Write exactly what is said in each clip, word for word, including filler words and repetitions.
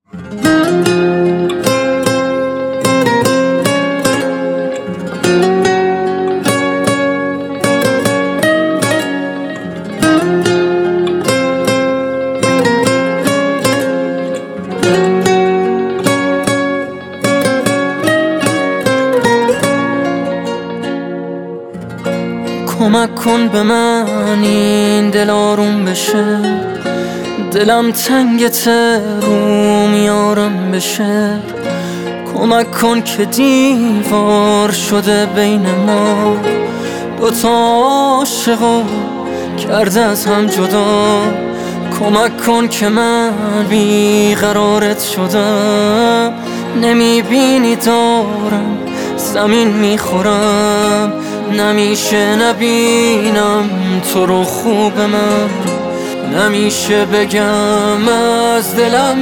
کمک کن به من این دل آروم بشه، دلم تنگ روم یارم بشه. کمک کن که دیوار شده بین ما، دوتا عاشقو کرده از هم جدا. کمک کن که من بیقرارت شدم، نمیبینی دارم زمین میخورم. نمیشه نبینم تو رو خوب من، نمیشه بگم از دلم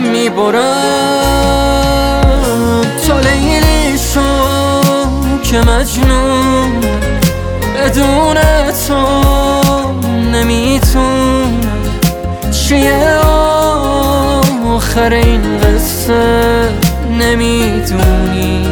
میبرم. تو لیلی شو که مجنون، بدون تو نمیتونم. چیه آخر این قصه نمیدونی،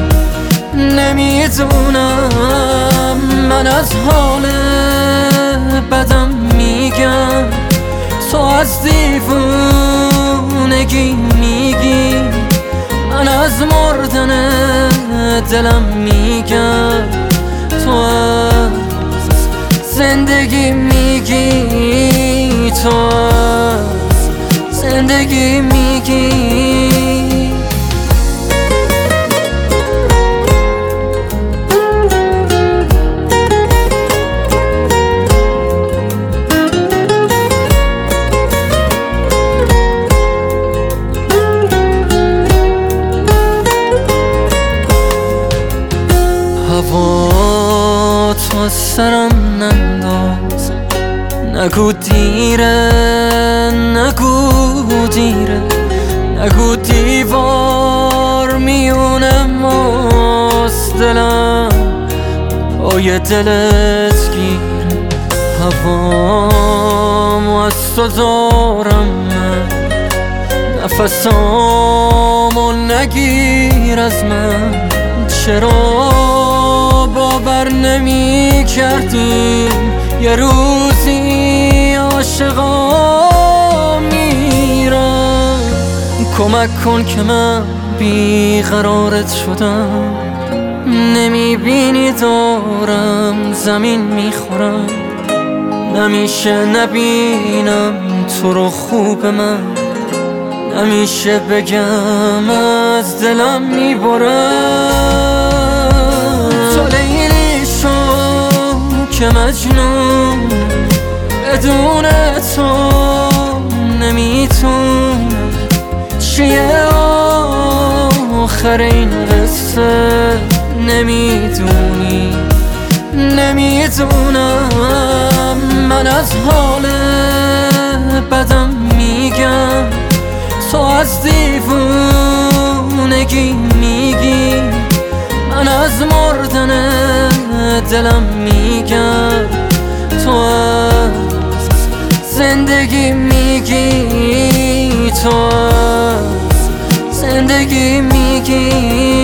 نمیدونم. من از حال بدم میگم، تو از دیوونگی میگی. من از مردن دلم میگم، تو از زندگی میگی. تو از زندگی میگی. هوا تو از سرم ننداز، نگو دیره نگو دیره. نگو دیوار میونه ماست، دلم پای دلت گیره. هوامو از تو دارم من، نفسامو نگیر از من. چرا باور نمی کردیم یه روزی عاشقا میرم؟ کمک کن که من بیقرارت شدم، نمیبینی دارم زمین میخورم. نمیشه نبینم تو رو خوب من، نمیشه بگم از دلم میبرم. تو لیلی شو که مجنون، بدون تو نمیتونم. چیه آخر این قصه نمیدونی، نمیدونم. من از حال بدم میگم، تو از دیوونگی میگی. من از مردن دلم میگم، تو از زندگی میگی. تو از زندگی میگی.